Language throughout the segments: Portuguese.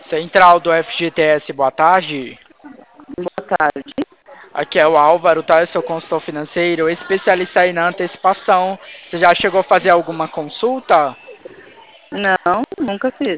Central do FGTS, boa tarde. Boa tarde. Aqui é o Álvaro, tá? Eu sou consultor financeiro, especialista aí na antecipação. Você já chegou a fazer alguma consulta? Não, nunca fiz.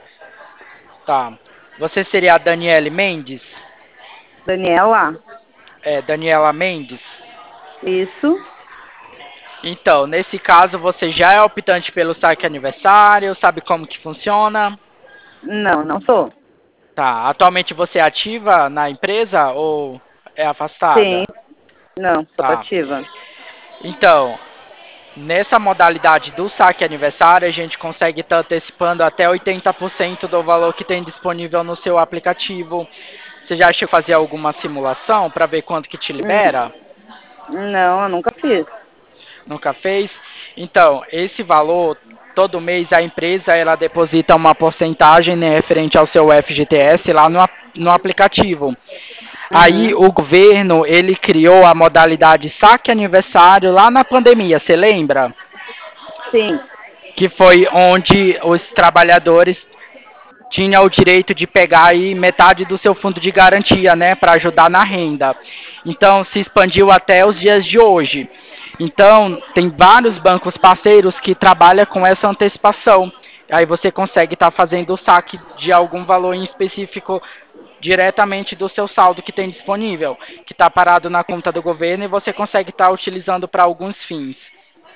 Tá. Você seria a Daniele Mendes? Daniela, É, Daniela Mendes? isso? Então, nesse caso, você já é optante pelo saque aniversário, sabe como que funciona? Não, não sou. Tá. Atualmente você é ativa na empresa ou é Sim, afastada? não, sou Tá. ativa. Então, nessa modalidade do saque aniversário, a gente consegue estar antecipando até 80% do valor que tem disponível no seu aplicativo. Você já chegou a fazer alguma simulação para ver quanto que te Hum, libera? não, eu nunca fiz. Nunca fez? Então, esse valor, todo mês a empresa ela deposita uma porcentagem, né, referente ao seu FGTS lá no aplicativo. Aí Uhum, o governo ele criou a modalidade saque aniversário lá na pandemia, você lembra? sim. Que foi onde os trabalhadores tinham o direito de pegar aí metade do seu fundo de garantia, né, para ajudar na renda. Então se expandiu até os dias de hoje. Então tem vários bancos parceiros que trabalham com essa antecipação. Aí você consegue estar fazendo o saque de algum valor em específico diretamente do seu saldo que tem disponível, que está parado na conta do governo e você consegue estar utilizando para alguns fins.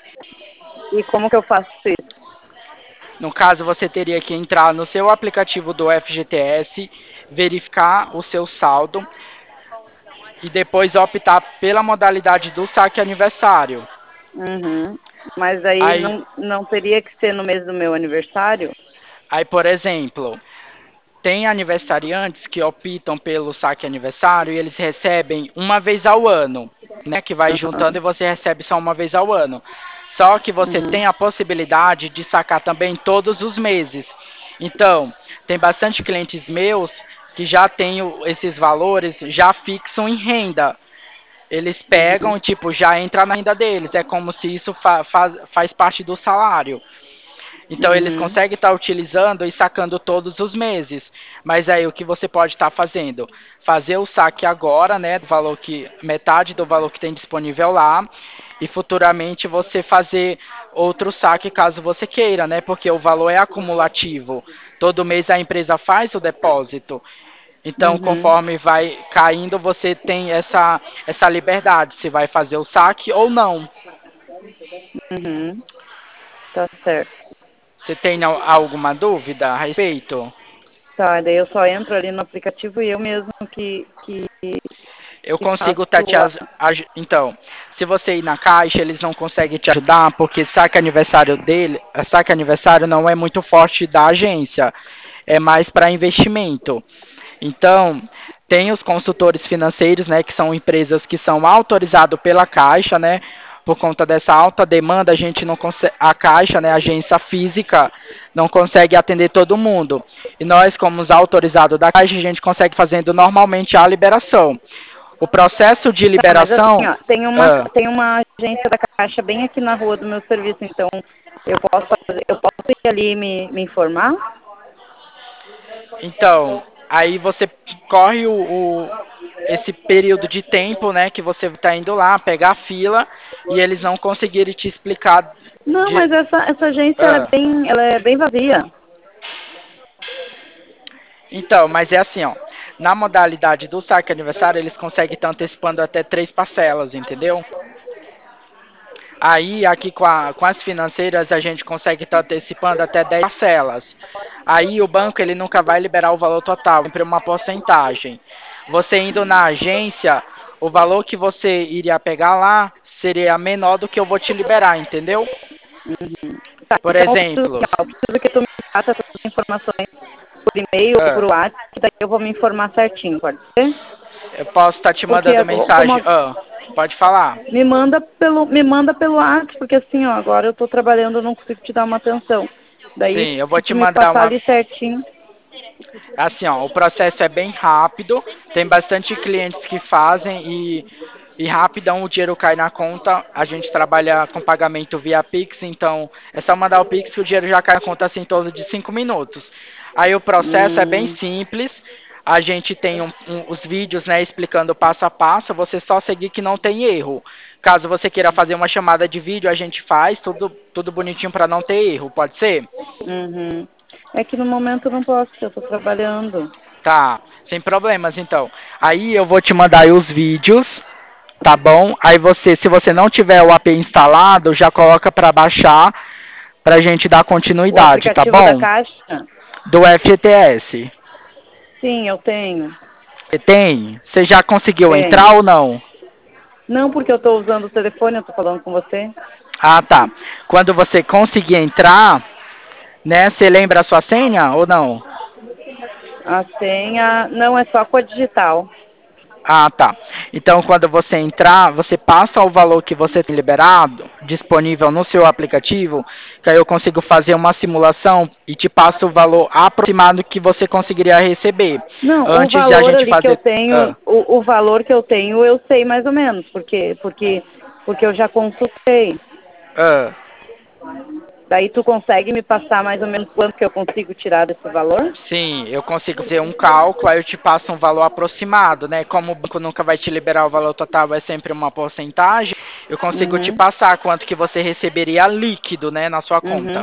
E como que eu faço isso? No caso, você teria que entrar no seu aplicativo do FGTS, verificar o seu saldo e depois optar pela modalidade do saque aniversário. Uhum. Mas aí Aí, não teria que ser no mês do meu aniversário? aí, por exemplo, tem aniversariantes que optam pelo saque aniversário e eles recebem uma vez ao ano, né? Que vai juntando e você recebe só uma vez ao ano. Só que você Uhum, tem a possibilidade de sacar também todos os meses. Então, tem bastante clientes meus que já têm esses valores, já fixam em renda. Eles uhum, pegam, tipo, já entra na renda deles. É como se isso faz parte do salário. Então eles uhum, conseguem estar utilizando e sacando todos os meses. Mas aí o que você pode estar fazendo? Fazer o saque agora, né? Do valor que. Metade do valor que tem disponível lá. E futuramente você fazer outro saque caso você queira, né? Porque o valor é acumulativo. Todo mês a empresa faz o depósito. Então, uhum, conforme vai caindo, você tem essa liberdade, se vai fazer o saque ou não. uhum. Tá certo. Você tem alguma dúvida a respeito? Tá, daí eu só entro ali no aplicativo e eu mesmo Eu que consigo faço tá te então, se você ir na caixa, eles não conseguem te ajudar porque saque aniversário dele, saque aniversário não é muito forte da agência, é mais para investimento. Então, tem os consultores financeiros, né, que são empresas que são autorizadas pela Caixa, né? Por conta dessa alta demanda, a gente não consegue, a Caixa, né, a agência física, não consegue atender todo mundo. E nós, como os autorizados da Caixa, a gente consegue fazendo normalmente a liberação. O processo de Tá, mas assim, liberação. ó, Ah, tem uma agência da Caixa bem aqui na rua do meu serviço, então eu posso ir ali e me informar? então, aí você corre esse período de tempo, né, que você está indo lá, pegar a fila, e eles não conseguirem te explicar Não, de. mas essa agência Ah, ela é bem vazia. então, mas é assim, ó. Na modalidade do saque aniversário, eles conseguem estar antecipando até 3 parcelas, entendeu? Aí, aqui com as financeiras, a gente consegue estar antecipando até 10 parcelas. Aí, o banco ele nunca vai liberar o valor total, sempre uma porcentagem. Você indo na agência, o valor que você iria pegar lá seria menor do que eu vou te liberar, entendeu? Uhum. Tá, Por então assim, exemplo, ó, eu preciso que tu me faça essas informações por e-mail ou ah, por WhatsApp, que daí eu vou me informar certinho, pode ser? eu posso estar te Porque mandando mensagem. Pode falar. me manda pelo WhatsApp, porque assim, ó, agora eu tô trabalhando, eu não consigo te dar uma atenção. Daí, Sim, eu vou se te tu me mandar passar uma. ali certinho, Assim, ó, o processo é bem rápido, tem bastante clientes que fazem e rapidão o dinheiro cai na conta. A gente trabalha com pagamento via Pix, então é só mandar o Pix que o dinheiro já cai na conta assim em torno de 5 minutos. Aí o processo é bem Hum, simples. A gente tem os vídeos, né, explicando passo a passo. Você só seguir que não tem erro. Caso você queira fazer uma chamada de vídeo, a gente faz tudo bonitinho para não ter erro. Pode ser? uhum. É que no momento eu não posso, porque eu estou trabalhando. Tá, sem problemas então. Aí eu vou te mandar aí os vídeos, tá bom? Aí você, se você não tiver o API instalado, já coloca para baixar pra gente dar O continuidade, tá aplicativo da bom? Caixa? Do FGTS. Sim, eu tenho. Você tem? Você já conseguiu entrar Tenho. ou não? Não porque eu estou usando o telefone, eu estou falando com você. Ah, tá. Quando você conseguir entrar, né? Você lembra a sua senha ou não? A senha, não, é só com a digital. Ah, tá. Então, quando você entrar, você passa o valor que você tem liberado, disponível no seu aplicativo, que aí eu consigo fazer uma simulação e te passo o valor aproximado que você conseguiria receber. Não, o Antes de a valor gente ali que eu fazer. tenho, Ah, o valor que eu tenho eu sei mais ou menos, porque eu já consultei. ah. Daí tu consegue me passar mais ou menos quanto que eu consigo tirar desse valor? Sim, eu consigo fazer um cálculo, aí eu te passo um valor aproximado, né? Como o banco nunca vai te liberar o valor total, é sempre uma porcentagem, eu consigo te Uhum, passar quanto que você receberia líquido, né, na sua conta. uhum.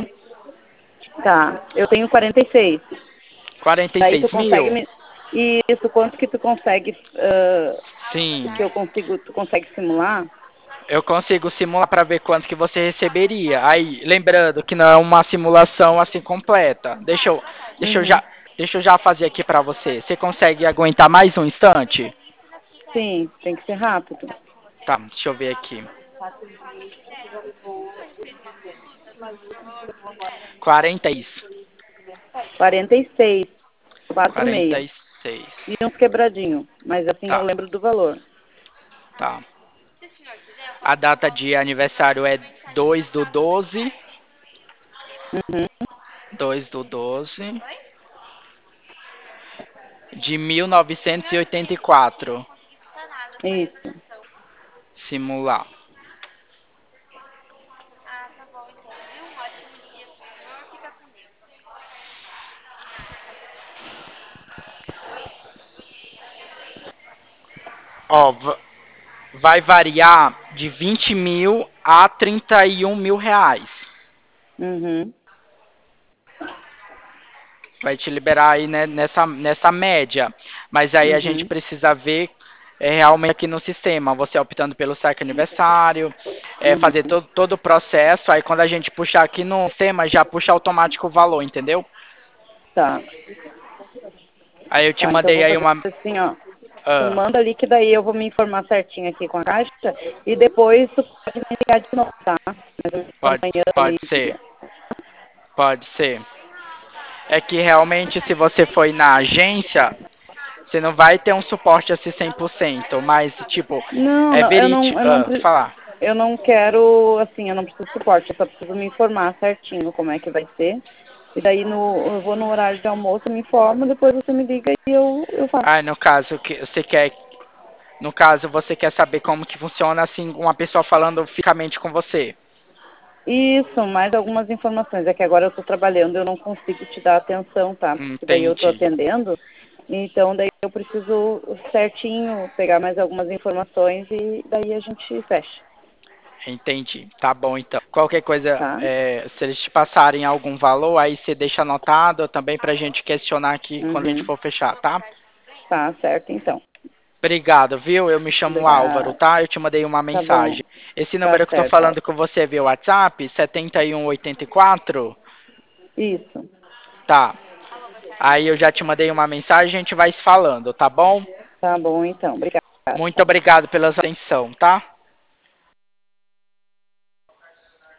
Tá, eu tenho 46. quarenta e Daí tu seis consegue mil? me. Isso, quanto que tu consegue, Sim, que eu consigo, tu consegue simular? eu consigo simular para ver quanto que você receberia. Aí, lembrando que não é uma simulação assim completa. Deixa eu Uhum. já, deixa eu já fazer aqui para você. Você consegue aguentar mais um instante? Sim, tem que ser rápido. Tá, deixa eu ver aqui. 46. 46, 46. 46. E uns quebradinhos, mas assim eu Tá, lembro do valor. tá. A data de aniversário é 2/12. Uhum. 2/12 de 1984. Isso. Simular. Ó, vai variar de 20 mil a 31 mil reais. Uhum. Vai te liberar aí, né, nessa média. Mas aí a gente Uhum. precisa ver realmente aqui no sistema. Você optando pelo saque aniversário, fazer Uhum. todo o processo. Aí quando a gente puxar aqui no sistema, já puxa automático o valor, entendeu? Tá. Aí eu te Tá, então eu mandei vou aí fazer uma. assim, ó. Tu Ah, manda ali que daí eu vou me informar certinho aqui com a caixa e depois tu pode me ligar de novo, tá? Mais ou menos pode, amanhã, pode ser. meio-dia. Pode ser. É que realmente, se você for ir na agência, você não vai ter um suporte assim 100%, mas tipo, Não, é não, verídico. Falar. eu não quero, assim, eu não preciso de suporte, eu só preciso me informar certinho como é que vai ser. E daí eu vou no horário de almoço, me informo, depois você me liga e eu faço. Ah, no caso, que você quer. No caso, você quer saber como que funciona assim, uma pessoa falando fisicamente com você. Isso, mais algumas informações. É que agora eu estou trabalhando, eu não consigo te dar atenção, tá? Porque daí eu estou Entendi. atendendo, então daí eu preciso certinho pegar mais algumas informações e daí a gente fecha, Entendi. Tá bom, então. Qualquer coisa, tá? se eles te passarem algum valor, aí você deixa anotado também pra gente questionar aqui quando a gente Uhum. for fechar, tá? Tá certo, então. Obrigado, viu? Eu me chamo Álvaro, Obrigada. tá? Eu te mandei uma Tá bom. mensagem. Esse Tá número que eu tô certo, falando Álvaro. com você via WhatsApp, 7184, Isso. tá? Aí eu já te mandei uma mensagem, a gente vai se falando, tá bom? Tá bom, então. Obrigada. Muito obrigado pela atenção, tá?